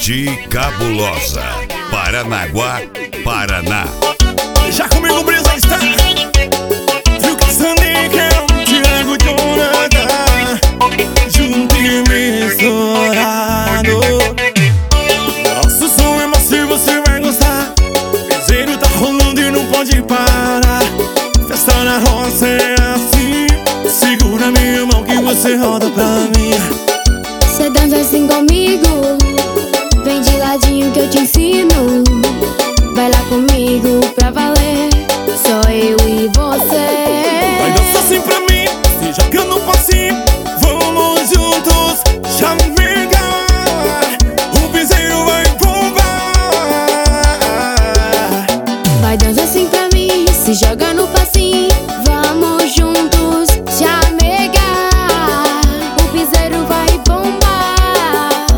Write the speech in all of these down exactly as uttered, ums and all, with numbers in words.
De Cabulosa, Paranaguá, Paraná. Já comigo brisa está Viu que Sandiquel, Thiago Jonathan, junto e misturado. Nosso som é macio, você vai gostar. Piseiro tá rolando e não pode parar. Festa na roça é assim. Segura minha mão que você roda pra mim. Cê dança assim comigo, vem de ladinho que eu te ensino. Vai lá comigo pra valer, só eu e você. Vai dançar assim pra mim, se joga no passinho. Vamos juntos, chamiga. O piseiro vai bombar. Vai dançar assim pra mim, se joga no passinho. Vamos juntos, chamega. O piseiro vai bombar.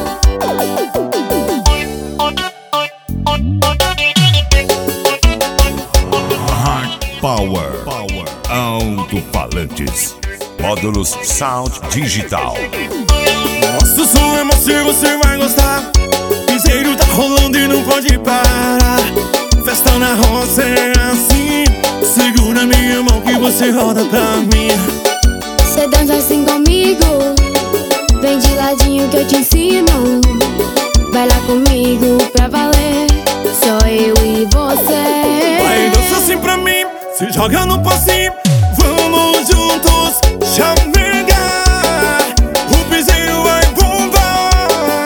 Power, Power, alto-falantes, módulos Sound Digital. Nosso som é macio, você vai gostar. Piseiro tá rolando e não pode parar. Festa na roça é assim. Segura minha mão que você roda pra mim. Cê dança assim comigo, vem de ladinho que eu te ensino. Vai lá comigo pra valer, só eu e você. Vai dançar assim pra mim, se joga no passinho. Vamos juntos, chamega. O piseiro vai bombar.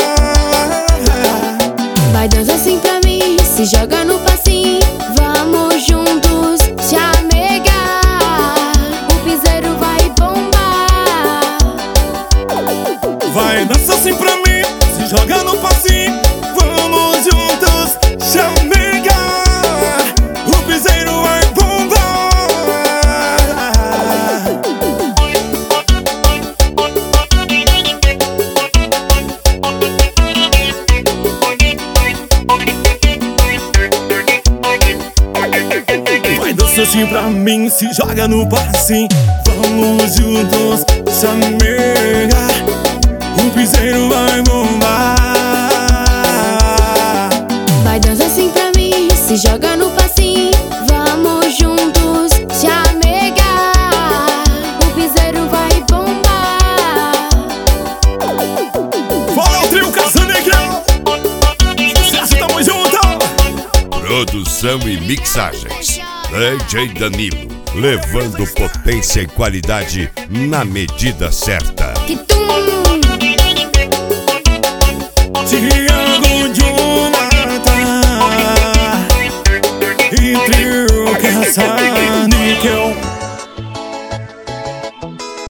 Vai dançar assim pra mim, se joga no passinho. Vamos juntos, chamega. O piseiro vai bombar. Vai dançar assim pra mim, se joga no passinho. Vamos juntos, chamega. O piseiro vai bombar. Vai dançar assim pra mim, se joga no passinho. Vamos juntos, chamega. O piseiro vai bombar. Vai dançar assim pra mim, se joga no passinho. Vamos juntos, chamega. O piseiro vai bombar. Fala o trio Casanegrão. Sucesso, tamo junto. Produção e mixagens, D J Danilo, levando potência e qualidade na medida certa. Que tum! Thiago Jonathan e trio Casanegrão.